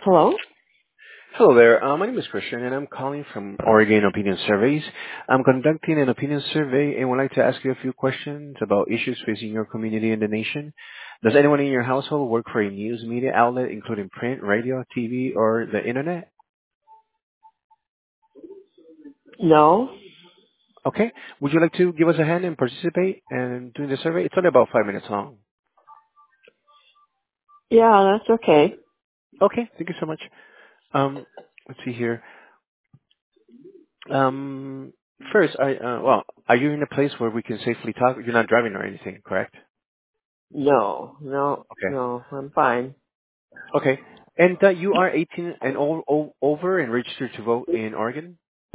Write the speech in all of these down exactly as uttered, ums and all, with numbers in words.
Hello? Hello there. Uh, my name is Christian, and I'm calling from Oregon Opinion Surveys. I'm conducting an opinion survey and would like to ask you a few questions about issues facing your community and the nation. Does anyone in your household work for a news media outlet, including print, radio, T V, or the internet? No? Okay. Would you like to give us a hand and participate in doing the survey? It's only about five minutes long. Yeah, that's okay. Okay. Thank you so much. Um, let's see here. Um, first, I uh, well, are you in a place where we can safely talk? You're not driving or anything, correct? No, no, Okay. no, I'm fine. Okay. And uh, you are eighteen and o- o- over and registered to vote in Oregon?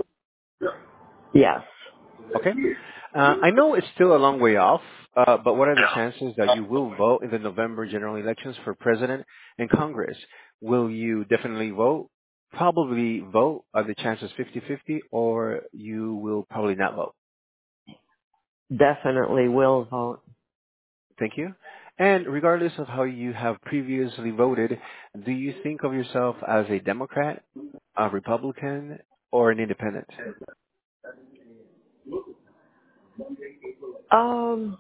Yes. Okay. Uh, I know it's still a long way off, uh, but what are the chances that you will vote in the November general elections for president and Congress? Will you definitely vote? Probably vote? Are the chances fifty-fifty, or you will probably not vote? Definitely will vote. Thank you. And regardless of how you have previously voted, do you think of yourself as a Democrat, a Republican, or an independent? Um,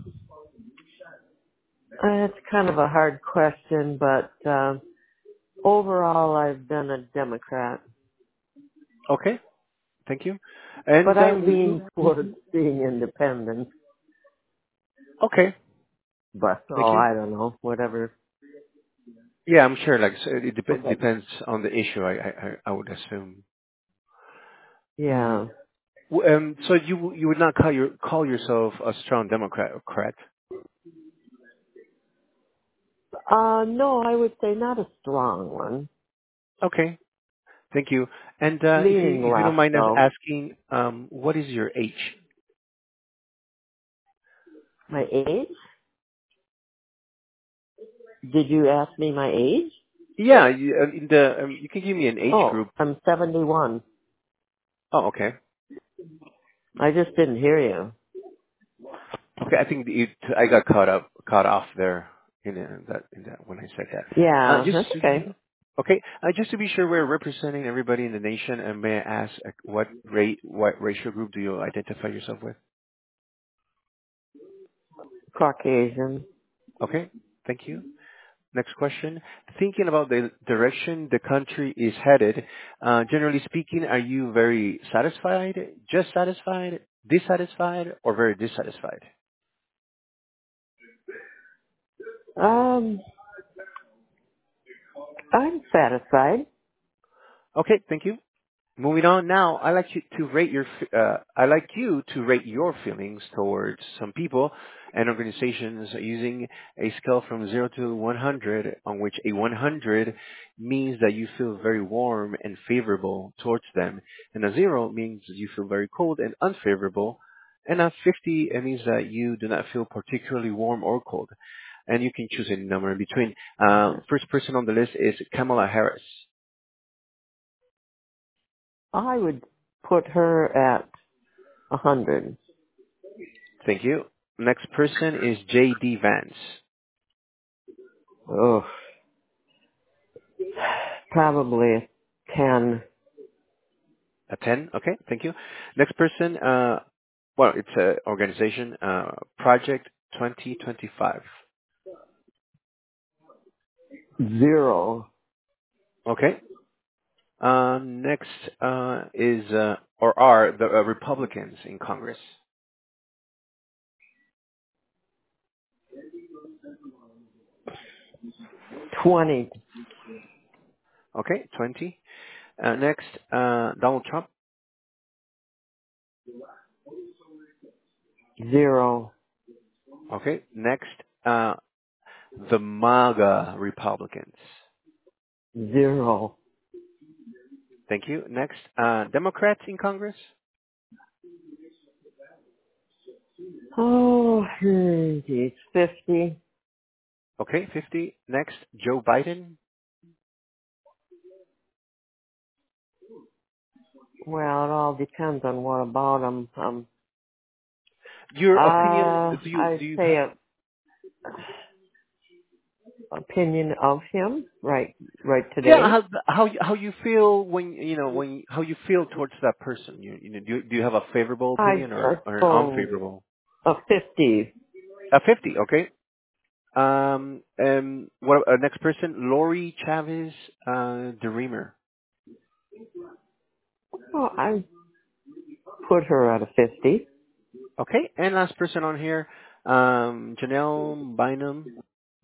it's kind of a hard question, but uh, overall I've been a Democrat. Okay. Thank you. And But uh, I w- lean w- towards being independent. okay. But, Thank oh, you. I don't know, whatever. Yeah, I'm sure. Like so it dep- Okay. depends on the issue. I I, I I would assume. Yeah. W- Um. So you you would not call your call yourself a strong Democrat, correct? Uh, no, I would say not a strong one. Okay. Thank you. And uh, if you Leaning if you don't left, mind us though. asking, um, what is your age? My age? Did you ask me my age? Yeah. You, uh, in the um, you can give me an age Oh, group. I'm seventy-one. Oh, okay. I just didn't hear you. Okay. I think it, I got caught up caught off there in uh, that in that when I said that. Uh, Yeah, just that's okay. Okay. Uh, just to be sure we're representing everybody in the nation, and may I ask uh, what rate, what racial group do you identify yourself with? Caucasian. Okay. Thank you. Next question. Thinking about the direction the country is headed, uh, generally speaking, are you very satisfied, just satisfied, dissatisfied, or very dissatisfied? Um, I'm satisfied. Okay. Thank you. Moving on now, I like you to rate your f- uh, I like you to rate your feelings towards some people and organizations using a scale from zero to one hundred, on which a one hundred means that you feel very warm and favorable towards them, and a zero means you feel very cold and unfavorable, and a fifty it means that you do not feel particularly warm or cold, and you can choose any number in between. Uh, first person on the list is Kamala Harris. I would put her at a hundred. Thank you. Next person is J D. Vance. Oh, probably a ten. A ten. Okay, thank you. Next person, uh, well, it's an organization, uh, Project twenty twenty-five. Zero. Okay. Uh, next uh, is, uh, or are the uh, Republicans in Congress. Twenty. Okay, twenty. Uh, next, uh, Donald Trump. Zero. Okay. Next, uh, the MAGA Republicans. Zero. Thank you. Next, uh, Democrats in Congress. Oh, hmm, geez, fifty. Okay, fifty. Next, Joe Biden. Well, it all depends on what about them. Um, Your opinion, uh, do you, I'd do you say have, a opinion of him right right Yeah, today. how how you- how you feel when you know when you- how you feel towards that person. You you know, do you, do you have a favorable I, opinion I or or an suppose unfavorable? a fifty. A fifty, okay. Um, um, what uh, next person? Lori Chavez, uh, DeReamer. Well, I put her at a fifty. Okay, and last person on here, um, Janelle Bynum.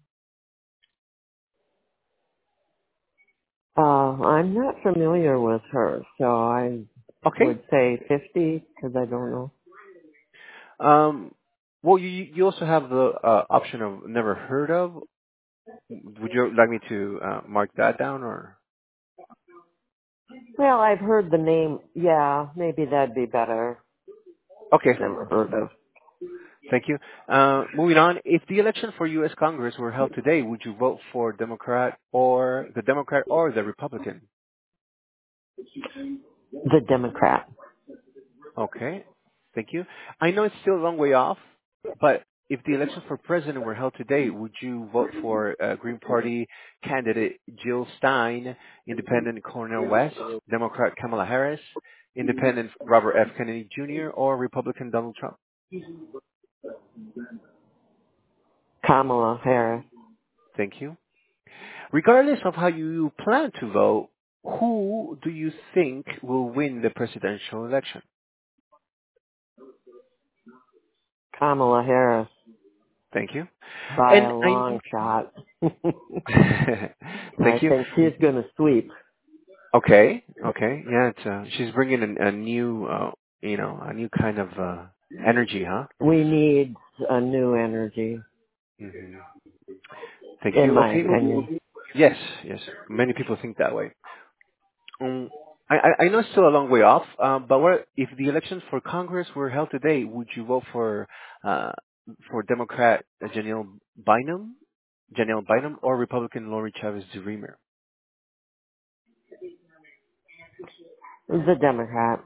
Uh, I'm not familiar with her, so I Okay. would say fifty because I don't know. Um, well, you you also have the uh, option of never heard of. Would you like me to uh, mark that down or? Well, I've heard the name. Yeah, maybe that'd be better. Okay, Never heard of. thank you. Uh, moving on, if the election for U S. Congress were held today, would you vote for Democrat or the Democrat or the Republican? The Democrat. Okay. Thank you. I know it's still a long way off, but if the election for president were held today, would you vote for uh, Green Party candidate Jill Stein, Independent Cornel West, Democrat Kamala Harris, Independent Robert F. Kennedy Junior, or Republican Donald Trump? Kamala Harris. Thank you. Regardless of how you plan to vote, who do you think will win the presidential election? Kamala Harris Thank you. by And a I long shot. I thank you. think she's going to sweep. Okay, okay, yeah, it's uh, she's bringing a, a new, uh, you know, a new kind of uh, energy, huh? We need a new energy, hmm Thank in you. my Okay, move. opinion. Yes, yes, many people think that way. Um, I, I I know it's still a long way off, uh, but what if the elections for Congress were held today? Would you vote for uh, for Democrat uh, Janelle Bynum, Janelle Bynum, or Republican Lori Chavez DeReamer? The Democrat.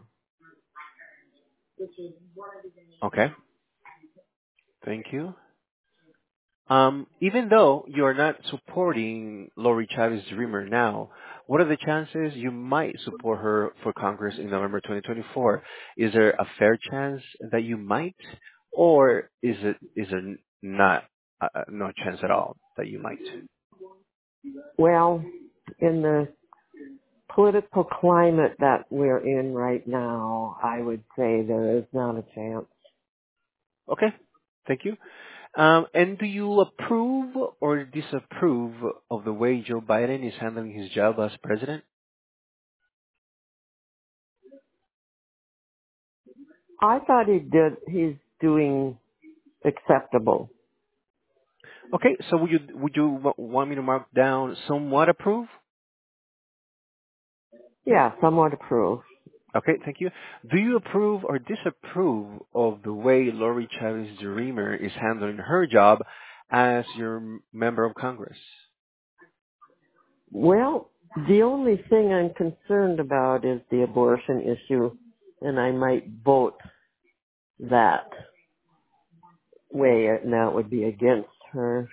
Okay, thank you. Um, even though you're not supporting Lori Chavez Dreamer now, what are the chances you might support her for Congress in November twenty twenty-four? Is there a fair chance that you might, or is it is there n- not uh, uh, no chance at all that you might? Well, in the political climate that we're in right now, I would say there is not a chance. Okay, thank you. Um, and do you approve or disapprove of the way Joe Biden is handling his job as president? I thought he did, he's doing acceptable. Okay, so would you would you w- want me to mark down somewhat approve? Yeah, somewhat approved. Okay, thank you. Do you approve or disapprove of the way Lori Chavez DeReamer is handling her job as your m- member of Congress? Well, the only thing I'm concerned about is the abortion issue, and I might vote that way, and that would be against her.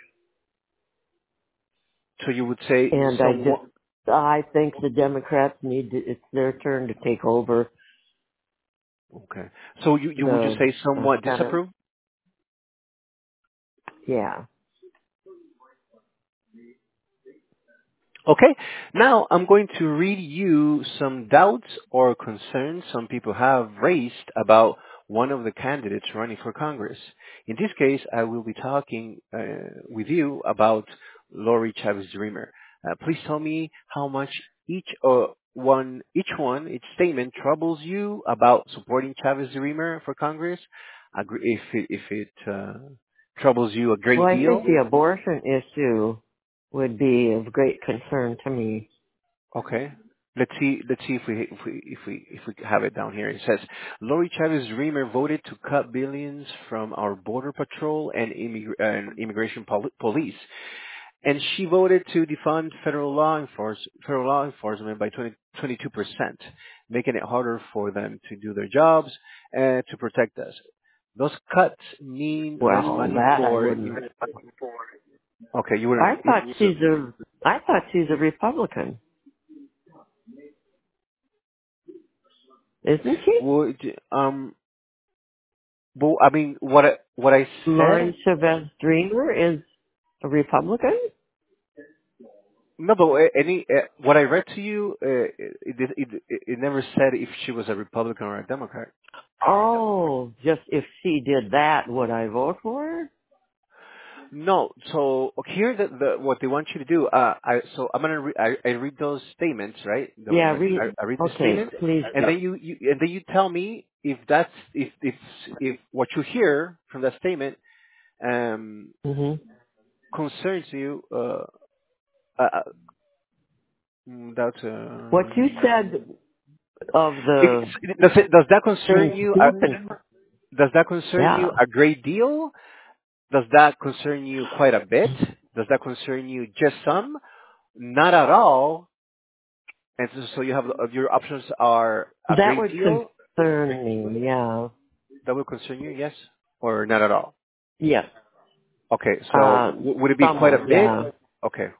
So you would say And I just, somewhat. I think the Democrats need to, it's their turn to take over Okay. So you, you would you the say uh, somewhat Senate. disapprove? Yeah. Okay. Now I'm going to read you some doubts or concerns some people have raised about one of the candidates running for Congress. In this case, I will be talking uh, with you about Lori Chavez Dreamer. Uh, please tell me how much each uh, one, each one, each statement troubles you about supporting Chavez Dreamer for Congress. Agree, if it, if it uh, troubles you a Well, great I think deal. the abortion issue would be of great concern to me. Okay. Let's see. Let's see if we if we if we if we have it down here. It says Lori Chavez Dreamer voted to cut billions from our border patrol and, immig- and immigration pol- police, and she voted to defund federal law enforce federal law enforcement by twenty twenty-two percent, making it harder for them to do their jobs and to protect us. Those cuts mean less Well, money that I for wouldn't. Okay, you I wouldn't. thought she's a, I thought she's a Republican, isn't she? Would um. Well, I mean, what I, what I said. Laurie Chavez Dreamer is a Republican? No, but uh, any uh, what I read to you, uh, it, it it it never said if she was a Republican or a Democrat. Oh, just if she did that, would I vote for her? No, so here the, the what they want you to do. Uh, I so I'm gonna re- I, I read those statements, right? The, Yeah, when read, I, I read the okay, statement, please and then you, you and then you tell me if that's if if if what you hear from that statement um do. hmm concerns you. Uh, uh, uh, mm, that's What uh, you said of if, the does it does that free concern you? Uh, speech and, does that concern yeah, you a great deal? Does that concern you quite a bit? Does that concern you just some? Not at all. And so, so you have uh, your options are a that great would deal. concern me, yeah. That will concern you, yes, or not at all. Yes, Okay, so uh, w- would it be quite a somewhat, bit? yeah. Okay,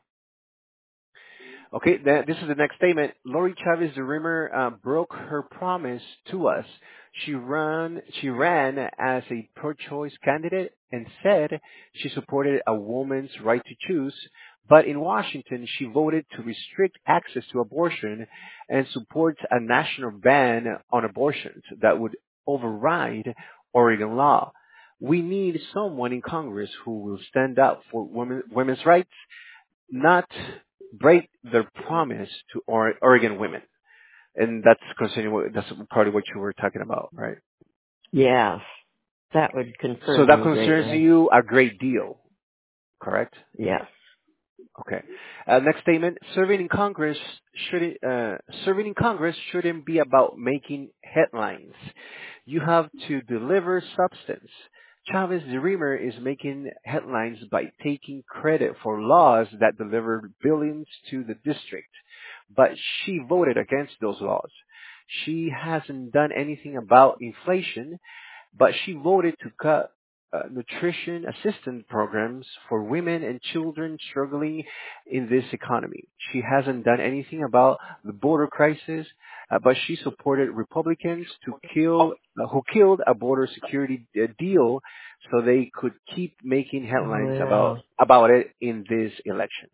Okay, th- this is the next statement. Lori Chavez the Rimmer uh, broke her promise to us. She ran, she ran as a pro-choice candidate and said she supported a woman's right to choose, but in Washington she voted to restrict access to abortion and supports a national ban on abortions that would override Oregon law. We need someone in Congress who will stand up for women, women's rights, not break their promise to or- Oregon women. And that's concerning what, that's probably what you were talking about, right? Yes, that would So concern that me concerns greatly. you a great deal, correct? Yes. Okay. Uh, next statement: Serving in Congress should uh, serving in Congress shouldn't be about making headlines. You have to deliver substance. Chavez the Reamer is making headlines by taking credit for laws that delivered billions to the district, but she voted against those laws. She hasn't done anything about inflation, but she voted to cut uh, nutrition assistance programs for women and children struggling in this economy. She hasn't done anything about the border crisis, uh, but she supported Republicans to kill uh, who killed a border security uh, deal so they could keep making Oh, headlines yeah. about about it in this election.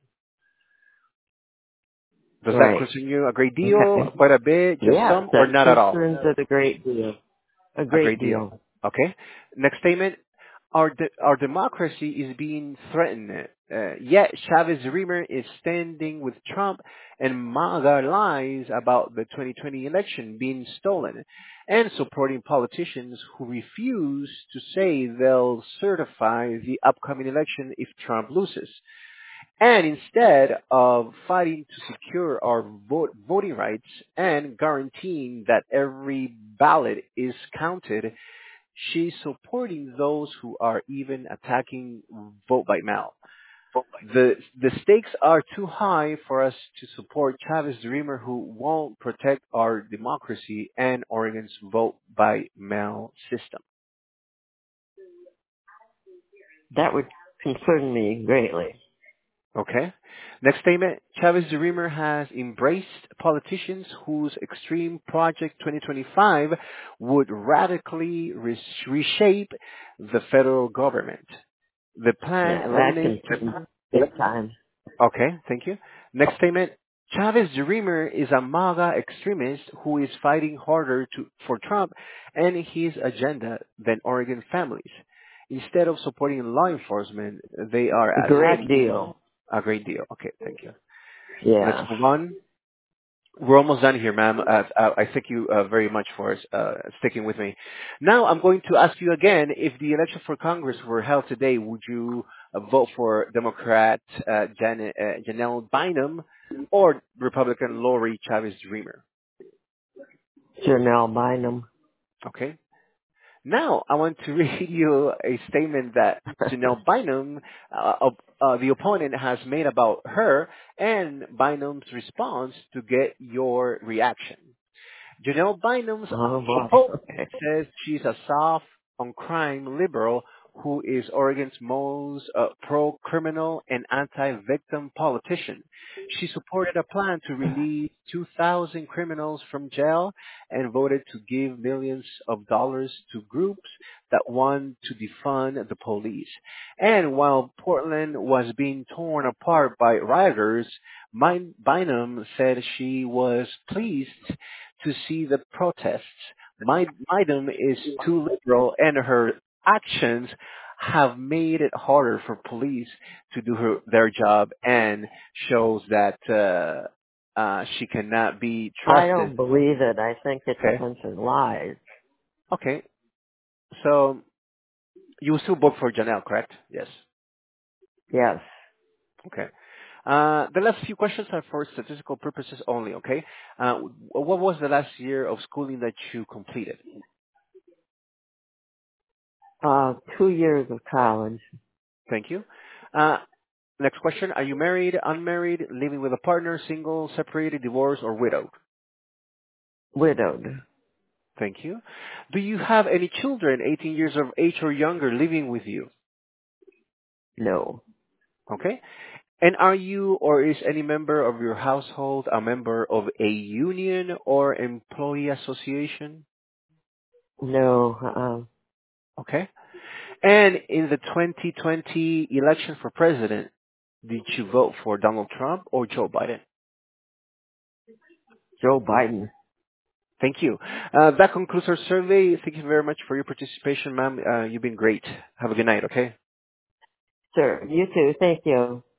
Does that Right. concern you a great deal, Okay. quite a bit, just Yes, some, or that not at all? concerns it a great deal. A A great great deal. deal. Okay. Next statement. Our de- our democracy is being threatened. Uh, yet Chavez Reamer is standing with Trump and MAGA lies about the twenty twenty election being stolen, and supporting politicians who refuse to say they'll certify the upcoming election if Trump loses. And instead of fighting to secure our vote, voting rights and guaranteeing that every ballot is counted, she's supporting those who are even attacking vote by mail. The the stakes are too high for us to support Chavez Dreamer who won't protect our democracy and Oregon's vote by mail system. That would concern me greatly. Okay. Next statement. Chavez Dreamer has embraced politicians whose Extreme Project twenty twenty-five would radically res- reshape the federal government. The plan Yeah, that eliminates. concerns me big time. Okay, thank you. Next statement. Chavez Dreamer is a MAGA extremist who is fighting harder to, for Trump and his agenda than Oregon families. Instead of supporting law enforcement, they A are great attacking deal. a great deal. Okay, thank you. Let's Yeah. move on. We're almost done here, ma'am. Uh, uh, I thank you uh, very much for uh, sticking with me. Now I'm going to ask you again, if the election for Congress were held today, would you uh, vote for Democrat uh, Jan- uh, Janelle Bynum or Republican Lori Chavez Dreamer? Janelle Bynum. Okay. Now I want to read you a statement that Janelle Bynum, uh, op- uh, the opponent, has made about her and Bynum's response to get your reaction. Janelle Bynum's Oh, boy. opponent Okay. says she's a soft on crime liberal who is Oregon's most uh, pro-criminal and anti-victim politician. She supported a plan to release two thousand criminals from jail and voted to give millions of dollars to groups that want to defund the police. And while Portland was being torn apart by rioters, Min- Bynum said she was pleased to see the protests. My, Bynum is too liberal, and her actions have made it harder for police to do her, their job, and shows that uh, uh, she cannot be I trusted. don't believe it. I think it's a Okay. bunch of lies. Okay. So you will still vote for Janelle, correct? Yes. Yes. Okay. Uh, the last few questions are for statistical purposes only, okay? Uh, what was the last year of schooling that you completed? Uh, two years of college. Thank you. Uh, next question. Are you married, unmarried, living with a partner, single, separated, divorced, or widowed? Widowed. Thank you. Do you have any children eighteen years of age or younger living with you? No. Okay. And are you or is any member of your household a member of a union or employee association? No. Uh, Okay. And in the twenty twenty election for president, did you vote for Donald Trump or Joe Biden? Joe Biden. Thank you. Uh, that concludes our survey. Thank you very much for your participation, ma'am. Uh, you've been great. Have a good night, okay? Sure. You too. Thank you.